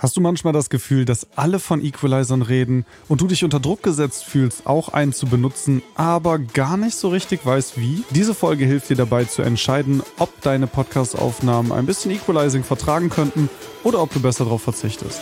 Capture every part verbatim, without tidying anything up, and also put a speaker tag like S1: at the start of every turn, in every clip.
S1: Hast du manchmal das Gefühl, dass alle von Equalizern reden und du dich unter Druck gesetzt fühlst, auch einen zu benutzen, aber gar nicht so richtig weißt wie? Diese Folge hilft dir dabei zu entscheiden, ob deine Podcast-Aufnahmen ein bisschen Equalizing vertragen könnten oder ob du besser darauf verzichtest.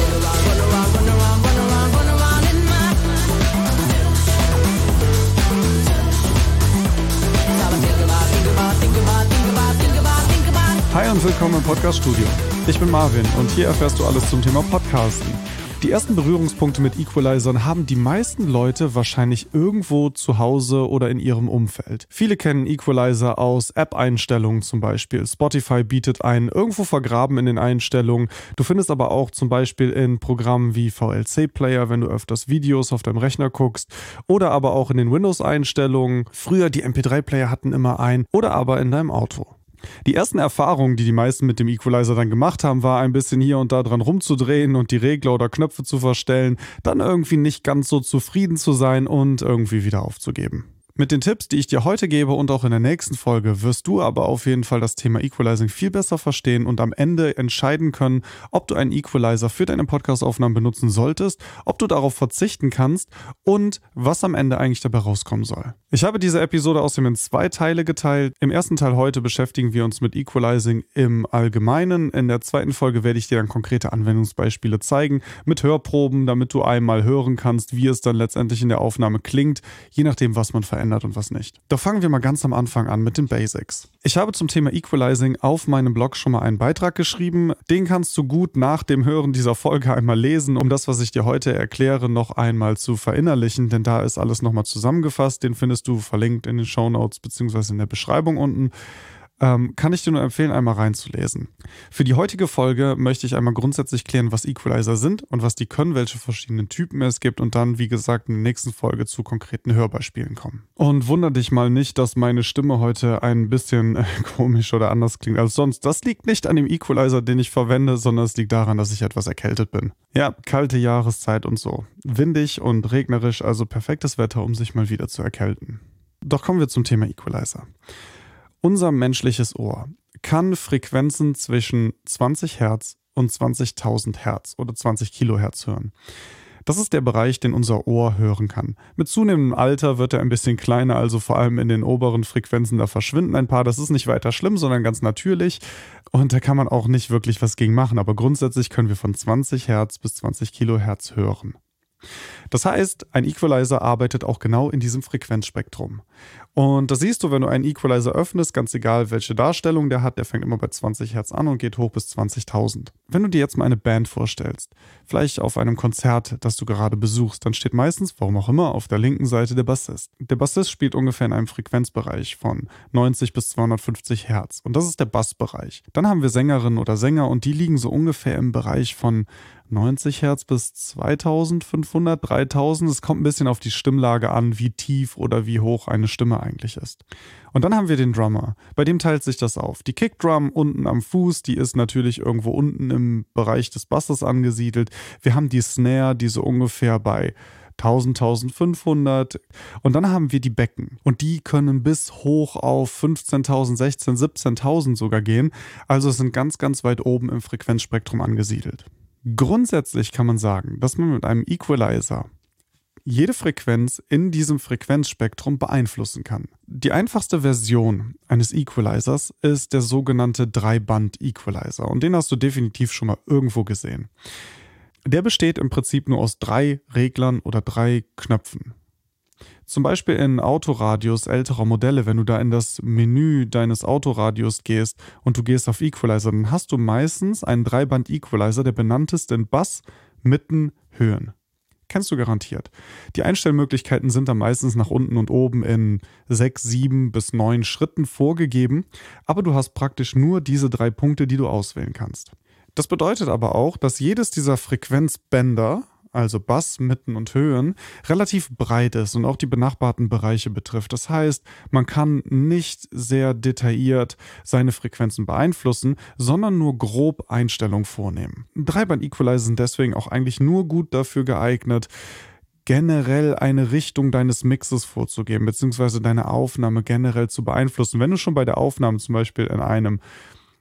S1: Hi und willkommen im Podcast-Studio. Ich bin Marvin und hier erfährst du alles zum Thema Podcasten. Die ersten Berührungspunkte mit Equalizern haben die meisten Leute wahrscheinlich irgendwo zu Hause oder in ihrem Umfeld. Viele kennen Equalizer aus App-Einstellungen zum Beispiel. Spotify bietet einen irgendwo vergraben in den Einstellungen. Du findest aber auch zum Beispiel in Programmen wie V L C-Player, wenn du öfters Videos auf deinem Rechner guckst. Oder aber auch in den Windows-Einstellungen. Früher die M P drei Player hatten immer einen. Oder aber in deinem Auto. Die ersten Erfahrungen, die die meisten mit dem Equalizer dann gemacht haben, war ein bisschen hier und da dran rumzudrehen und die Regler oder Knöpfe zu verstellen, dann irgendwie nicht ganz so zufrieden zu sein und irgendwie wieder aufzugeben. Mit den Tipps, die ich dir heute gebe und auch in der nächsten Folge, wirst du aber auf jeden Fall das Thema Equalizing viel besser verstehen und am Ende entscheiden können, ob du einen Equalizer für deine Podcast-Aufnahmen benutzen solltest, ob du darauf verzichten kannst und was am Ende eigentlich dabei rauskommen soll. Ich habe diese Episode außerdem in zwei Teile geteilt. Im ersten Teil heute beschäftigen wir uns mit Equalizing im Allgemeinen. In der zweiten Folge werde ich dir dann konkrete Anwendungsbeispiele zeigen mit Hörproben, damit du einmal hören kannst, wie es dann letztendlich in der Aufnahme klingt, je nachdem, was man verändert und was nicht. Doch fangen wir mal ganz am Anfang an mit den Basics. Ich habe zum Thema Equalizing auf meinem Blog schon mal einen Beitrag geschrieben. Den kannst du gut nach dem Hören dieser Folge einmal lesen, um das, was ich dir heute erkläre, noch einmal zu verinnerlichen, denn da ist alles nochmal zusammengefasst. Den findest du verlinkt in den Shownotes bzw. in der Beschreibung unten. Ähm, kann ich dir nur empfehlen, einmal reinzulesen. Für die heutige Folge möchte ich einmal grundsätzlich klären, was Equalizer sind und was die können, welche verschiedenen Typen es gibt und dann, wie gesagt, in der nächsten Folge zu konkreten Hörbeispielen kommen. Und wundere dich mal nicht, dass meine Stimme heute ein bisschen äh, komisch oder anders klingt als sonst. Das liegt nicht an dem Equalizer, den ich verwende, sondern es liegt daran, dass ich etwas erkältet bin. Ja, kalte Jahreszeit und so. Windig und regnerisch, also perfektes Wetter, um sich mal wieder zu erkälten. Doch kommen wir zum Thema Equalizer. Unser menschliches Ohr kann Frequenzen zwischen zwanzig Hertz und zwanzigtausend Hertz oder zwanzig Kilohertz hören. Das ist der Bereich, den unser Ohr hören kann. Mit zunehmendem Alter wird er ein bisschen kleiner, also vor allem in den oberen Frequenzen, da verschwinden ein paar. Das ist nicht weiter schlimm, sondern ganz natürlich und da kann man auch nicht wirklich was gegen machen. Aber grundsätzlich können wir von zwanzig Hertz bis zwanzig Kilohertz hören. Das heißt, ein Equalizer arbeitet auch genau in diesem Frequenzspektrum. Und das siehst du, wenn du einen Equalizer öffnest, ganz egal welche Darstellung der hat, der fängt immer bei zwanzig Hertz an und geht hoch bis zwanzigtausend. Wenn du dir jetzt mal eine Band vorstellst, vielleicht auf einem Konzert, das du gerade besuchst, dann steht meistens, warum auch immer, auf der linken Seite der Bassist. Der Bassist spielt ungefähr in einem Frequenzbereich von neunzig bis zweihundertfünfzig Hertz und das ist der Bassbereich. Dann haben wir Sängerinnen oder Sänger und die liegen so ungefähr im Bereich von neunzig Hertz bis zweitausendfünfhundert, dreitausend. Es kommt ein bisschen auf die Stimmlage an, wie tief oder wie hoch eine Stimme eigentlich ist. Und dann haben wir den Drummer. Bei dem teilt sich das auf. Die Kickdrum unten am Fuß, die ist natürlich irgendwo unten im Bereich des Basses angesiedelt. Wir haben die Snare, die so ungefähr bei tausend, eintausendfünfhundert. Und dann haben wir die Becken. Und die können bis hoch auf fünfzehntausend, sechzehntausend, siebzehntausend sogar gehen. Also es sind ganz, ganz weit oben im Frequenzspektrum angesiedelt. Grundsätzlich kann man sagen, dass man mit einem Equalizer jede Frequenz in diesem Frequenzspektrum beeinflussen kann. Die einfachste Version eines Equalizers ist der sogenannte Drei-Band-Equalizer und den hast du definitiv schon mal irgendwo gesehen. Der besteht im Prinzip nur aus drei Reglern oder drei Knöpfen. Zum Beispiel in Autoradios älterer Modelle, wenn du da in das Menü deines Autoradios gehst und du gehst auf Equalizer, dann hast du meistens einen Dreiband-Equalizer, der benannt ist in Bass, Mitten, Höhen. Kennst du garantiert. Die Einstellmöglichkeiten sind da meistens nach unten und oben in sechs, sieben bis neun Schritten vorgegeben, aber du hast praktisch nur diese drei Punkte, die du auswählen kannst. Das bedeutet aber auch, dass jedes dieser Frequenzbänder, also Bass, Mitten und Höhen, relativ breit ist und auch die benachbarten Bereiche betrifft. Das heißt, man kann nicht sehr detailliert seine Frequenzen beeinflussen, sondern nur grob Einstellungen vornehmen. Dreiband-Equalizer sind deswegen auch eigentlich nur gut dafür geeignet, generell eine Richtung deines Mixes vorzugeben, beziehungsweise deine Aufnahme generell zu beeinflussen. Wenn du schon bei der Aufnahme zum Beispiel in einem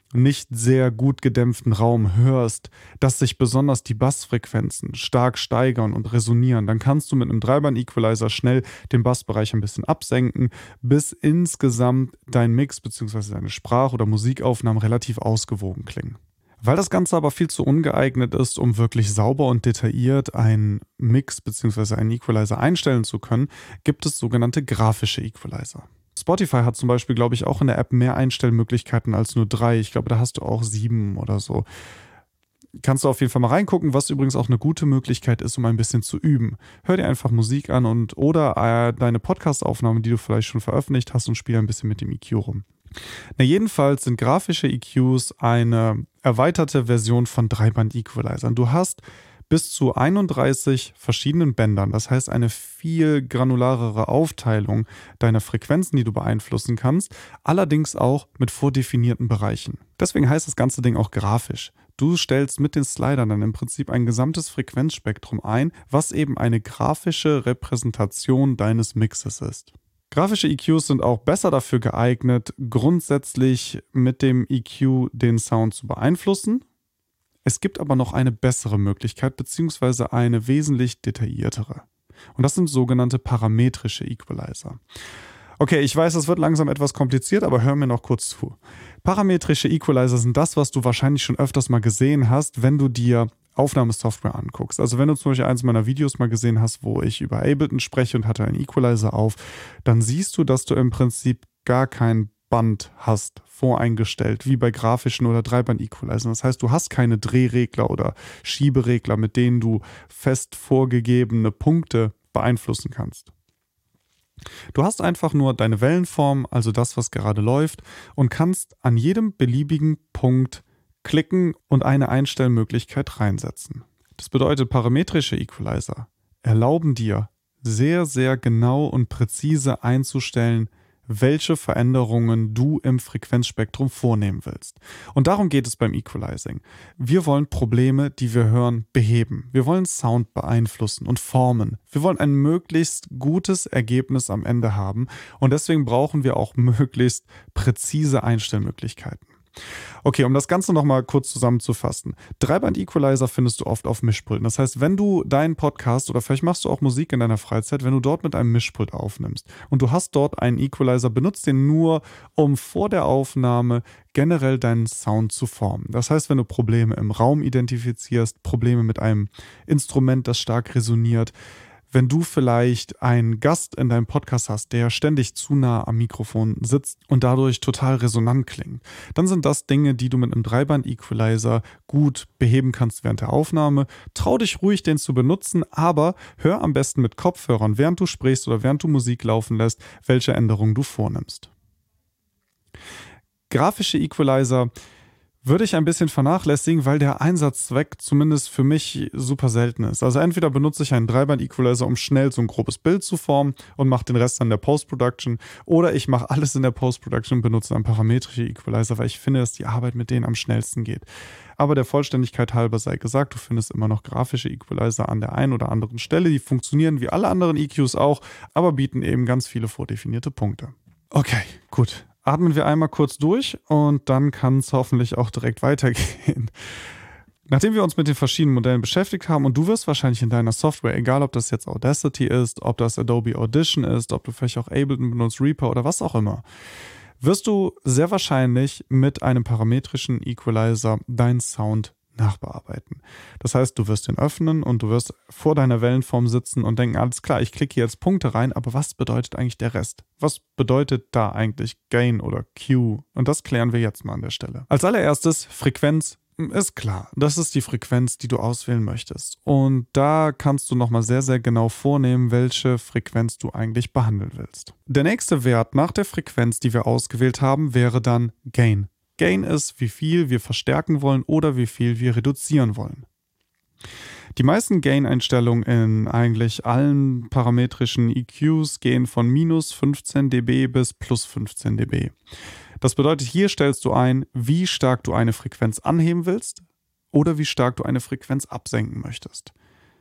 S1: nicht sehr gut gedämpften Raum hörst, dass sich besonders die Bassfrequenzen stark steigern und resonieren, dann kannst du mit einem Dreiband-Equalizer schnell den Bassbereich ein bisschen absenken, bis insgesamt dein Mix bzw. deine Sprach- oder Musikaufnahmen relativ ausgewogen klingen. Weil das Ganze aber viel zu ungeeignet ist, um wirklich sauber und detailliert einen Mix bzw. einen Equalizer einstellen zu können, gibt es sogenannte grafische Equalizer. Spotify hat zum Beispiel, glaube ich, auch in der App mehr Einstellmöglichkeiten als nur drei. Ich glaube, da hast du auch sieben oder so. Kannst du auf jeden Fall mal reingucken, was übrigens auch eine gute Möglichkeit ist, um ein bisschen zu üben. Hör dir einfach Musik an und oder äh, deine Podcast-Aufnahmen, die du vielleicht schon veröffentlicht hast, und spiel ein bisschen mit dem E Q rum. Na, jedenfalls sind grafische E Qs eine erweiterte Version von Dreiband-Equalizern. Du hast bis zu einunddreißig verschiedenen Bändern, das heißt eine viel granularere Aufteilung deiner Frequenzen, die du beeinflussen kannst, allerdings auch mit vordefinierten Bereichen. Deswegen heißt das ganze Ding auch grafisch. Du stellst mit den Slidern dann im Prinzip ein gesamtes Frequenzspektrum ein, was eben eine grafische Repräsentation deines Mixes ist. Grafische E Qs sind auch besser dafür geeignet, grundsätzlich mit dem E Q den Sound zu beeinflussen. Es gibt aber noch eine bessere Möglichkeit, beziehungsweise eine wesentlich detailliertere. Und das sind sogenannte parametrische Equalizer. Okay, ich weiß, das wird langsam etwas kompliziert, aber hör mir noch kurz zu. Parametrische Equalizer sind das, was du wahrscheinlich schon öfters mal gesehen hast, wenn du dir Aufnahmesoftware anguckst. Also wenn du zum Beispiel eins meiner Videos mal gesehen hast, wo ich über Ableton spreche und hatte einen Equalizer auf, dann siehst du, dass du im Prinzip gar kein Band hast, voreingestellt, wie bei grafischen oder Dreiband-Equalizern. Das heißt, du hast keine Drehregler oder Schieberegler, mit denen du fest vorgegebene Punkte beeinflussen kannst. Du hast einfach nur deine Wellenform, also das, was gerade läuft, und kannst an jedem beliebigen Punkt klicken und eine Einstellmöglichkeit reinsetzen. Das bedeutet, parametrische Equalizer erlauben dir, sehr, sehr genau und präzise einzustellen, welche Veränderungen du im Frequenzspektrum vornehmen willst. Und darum geht es beim Equalizing. Wir wollen Probleme, die wir hören, beheben. Wir wollen Sound beeinflussen und formen. Wir wollen ein möglichst gutes Ergebnis am Ende haben und deswegen brauchen wir auch möglichst präzise Einstellmöglichkeiten. Okay, um das Ganze nochmal kurz zusammenzufassen. Dreiband-Equalizer findest du oft auf Mischpulten. Das heißt, wenn du deinen Podcast oder vielleicht machst du auch Musik in deiner Freizeit, wenn du dort mit einem Mischpult aufnimmst und du hast dort einen Equalizer, benutzt den nur, um vor der Aufnahme generell deinen Sound zu formen. Das heißt, wenn du Probleme im Raum identifizierst, Probleme mit einem Instrument, das stark resoniert, wenn du vielleicht einen Gast in deinem Podcast hast, der ständig zu nah am Mikrofon sitzt und dadurch total resonant klingt, dann sind das Dinge, die du mit einem Dreiband-Equalizer gut beheben kannst während der Aufnahme. Trau dich ruhig, den zu benutzen, aber hör am besten mit Kopfhörern, während du sprichst oder während du Musik laufen lässt, welche Änderungen du vornimmst. Grafische Equalizer würde ich ein bisschen vernachlässigen, weil der Einsatzzweck zumindest für mich super selten ist. Also entweder benutze ich einen Dreiband-Equalizer, um schnell so ein grobes Bild zu formen und mache den Rest dann in der Post-Production, oder ich mache alles in der Post-Production und benutze dann parametrische Equalizer, weil ich finde, dass die Arbeit mit denen am schnellsten geht. Aber der Vollständigkeit halber sei gesagt, du findest immer noch grafische Equalizer an der einen oder anderen Stelle. Die funktionieren wie alle anderen E Qs auch, aber bieten eben ganz viele vordefinierte Punkte. Okay, gut. Atmen wir einmal kurz durch und dann kann es hoffentlich auch direkt weitergehen. Nachdem wir uns mit den verschiedenen Modellen beschäftigt haben und du wirst wahrscheinlich in deiner Software, egal ob das jetzt Audacity ist, ob das Adobe Audition ist, ob du vielleicht auch Ableton benutzt, Reaper oder was auch immer, wirst du sehr wahrscheinlich mit einem parametrischen Equalizer deinen Sound nachbearbeiten. Das heißt, du wirst ihn öffnen und du wirst vor deiner Wellenform sitzen und denken, alles klar, ich klicke jetzt Punkte rein, aber was bedeutet eigentlich der Rest? Was bedeutet da eigentlich Gain oder Q? Und das klären wir jetzt mal an der Stelle. Als allererstes, Frequenz ist klar. Das ist die Frequenz, die du auswählen möchtest. Und da kannst du nochmal sehr, sehr genau vornehmen, welche Frequenz du eigentlich behandeln willst. Der nächste Wert nach der Frequenz, die wir ausgewählt haben, wäre dann Gain. Gain ist, wie viel wir verstärken wollen oder wie viel wir reduzieren wollen. Die meisten Gain-Einstellungen in eigentlich allen parametrischen E Qs gehen von minus fünfzehn Dezibel bis plus fünfzehn Dezibel. Das bedeutet, hier stellst du ein, wie stark du eine Frequenz anheben willst oder wie stark du eine Frequenz absenken möchtest.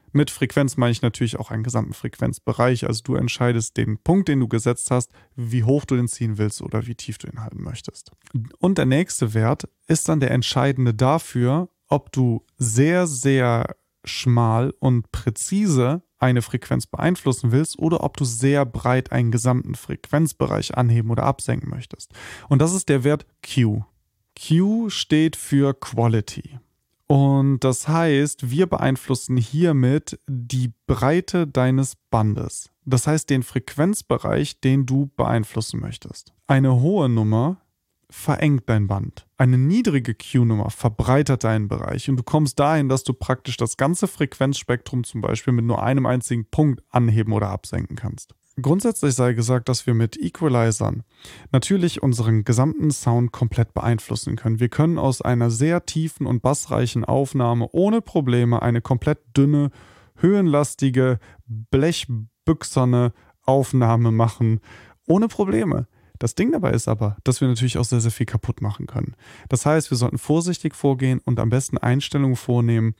S1: Mit Frequenz meine ich natürlich auch einen gesamten Frequenzbereich. Also du entscheidest den Punkt, den du gesetzt hast, wie hoch du den ziehen willst oder wie tief du ihn halten möchtest. Und der nächste Wert ist dann der entscheidende dafür, ob du sehr, sehr schmal und präzise eine Frequenz beeinflussen willst oder ob du sehr breit einen gesamten Frequenzbereich anheben oder absenken möchtest. Und das ist der Wert Q. Q steht für Quality. Und das heißt, wir beeinflussen hiermit die Breite deines Bandes. Das heißt, den Frequenzbereich, den du beeinflussen möchtest. Eine hohe Nummer verengt dein Band. Eine niedrige Q-Nummer verbreitert deinen Bereich und du kommst dahin, dass du praktisch das ganze Frequenzspektrum zum Beispiel mit nur einem einzigen Punkt anheben oder absenken kannst. Grundsätzlich sei gesagt, dass wir mit Equalizern natürlich unseren gesamten Sound komplett beeinflussen können. Wir können aus einer sehr tiefen und bassreichen Aufnahme ohne Probleme eine komplett dünne, höhenlastige, blechbüchserne Aufnahme machen. Ohne Probleme. Das Ding dabei ist aber, dass wir natürlich auch sehr, sehr viel kaputt machen können. Das heißt, wir sollten vorsichtig vorgehen und am besten Einstellungen vornehmen,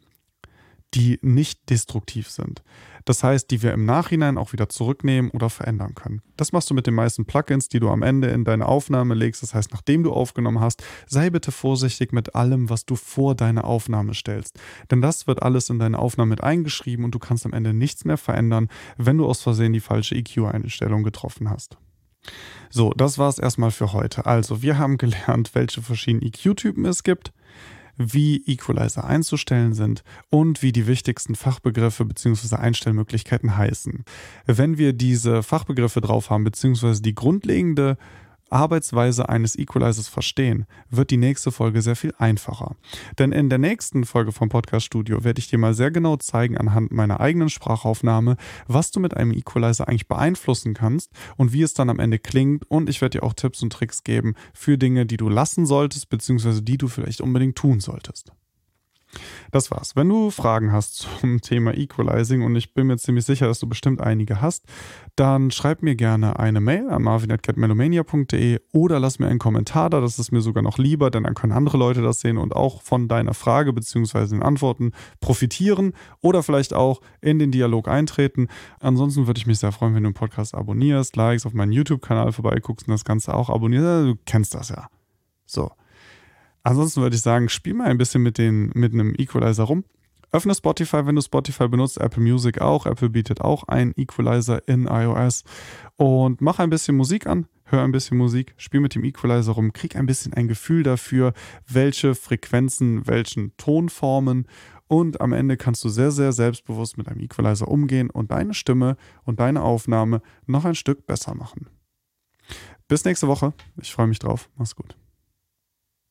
S1: die nicht destruktiv sind. Das heißt, die wir im Nachhinein auch wieder zurücknehmen oder verändern können. Das machst du mit den meisten Plugins, die du am Ende in deine Aufnahme legst. Das heißt, nachdem du aufgenommen hast, sei bitte vorsichtig mit allem, was du vor deine Aufnahme stellst. Denn das wird alles in deine Aufnahme mit eingeschrieben und du kannst am Ende nichts mehr verändern, wenn du aus Versehen die falsche E Q-Einstellung getroffen hast. So, das war es erstmal für heute. Also, wir haben gelernt, welche verschiedenen E Q-Typen es gibt, wie Equalizer einzustellen sind und wie die wichtigsten Fachbegriffe bzw. Einstellmöglichkeiten heißen. Wenn wir diese Fachbegriffe drauf haben bzw. die grundlegende Arbeitsweise eines Equalizers verstehen, wird die nächste Folge sehr viel einfacher. Denn in der nächsten Folge vom Podcast Studio werde ich dir mal sehr genau zeigen anhand meiner eigenen Sprachaufnahme, was du mit einem Equalizer eigentlich beeinflussen kannst und wie es dann am Ende klingt, und ich werde dir auch Tipps und Tricks geben für Dinge, die du lassen solltest bzw. die du vielleicht unbedingt tun solltest. Das war's. Wenn du Fragen hast zum Thema Equalizing, und ich bin mir ziemlich sicher, dass du bestimmt einige hast, dann schreib mir gerne eine Mail an marvin at catmelomania punkt de oder lass mir einen Kommentar da. Das ist mir sogar noch lieber, denn dann können andere Leute das sehen und auch von deiner Frage bzw. den Antworten profitieren oder vielleicht auch in den Dialog eintreten. Ansonsten würde ich mich sehr freuen, wenn du den Podcast abonnierst, likes, auf meinen YouTube-Kanal vorbeiguckst und das Ganze auch abonnierst. Du kennst das ja. So. Ansonsten würde ich sagen, spiel mal ein bisschen mit, den, mit einem Equalizer rum. Öffne Spotify, wenn du Spotify benutzt, Apple Music auch. Apple bietet auch einen Equalizer in iOS. Und mach ein bisschen Musik an, hör ein bisschen Musik, spiel mit dem Equalizer rum, krieg ein bisschen ein Gefühl dafür, welche Frequenzen, welchen Tonformen. Und am Ende kannst du sehr, sehr selbstbewusst mit einem Equalizer umgehen und deine Stimme und deine Aufnahme noch ein Stück besser machen. Bis nächste Woche. Ich freue mich drauf. Mach's gut.